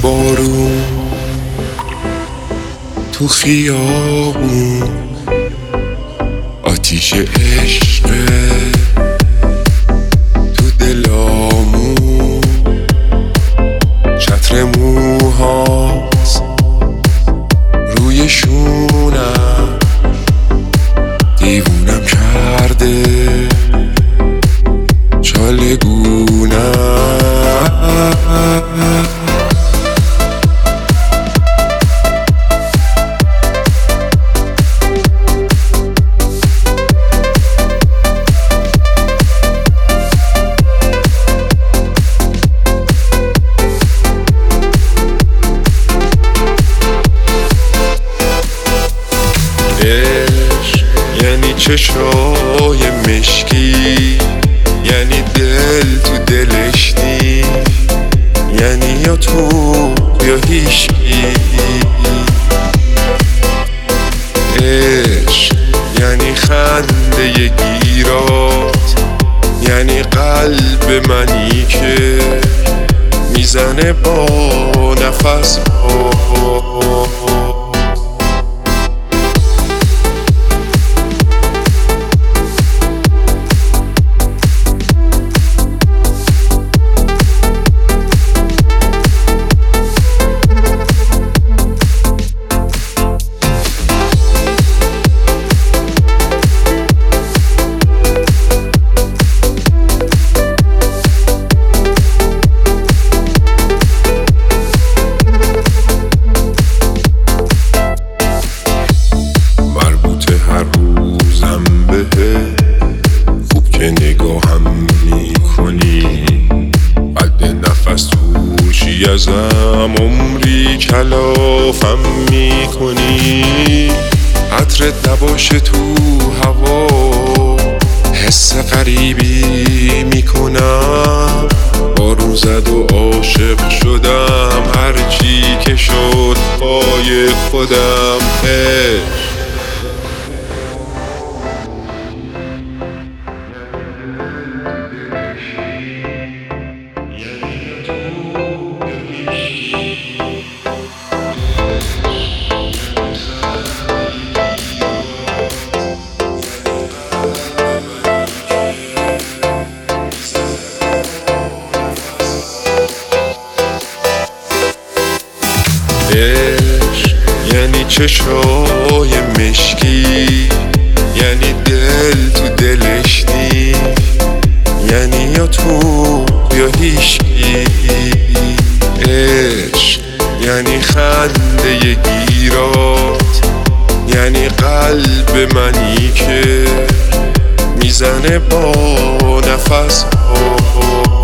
بارون تو خیابون، آتیش عشق تو دلامون، چتر موهاست روی شونم، دیوونم کرده چالگونم. عشق یعنی چشای مشکی، یعنی دل تو دلش نی، یعنی یا تو یا هیچکی. عشق یعنی خنده گیرات، یعنی قلب منی که میزنه با نفس خوب که نگاهم میکنی، بعد نفس توشی ازم عمری کلافم میکنی. عطرت نباشه تو هوا حس غریبی میکنم، بارون زد و عاشق شدم، هرچی که شد پای خودم. عشق یعنی چشای مشکی، یعنی دل تو دلش نی، یعنی یا تو یا هیچکی. عشق یعنی خنده گیرات، یعنی قلب منی که میزنه با نفس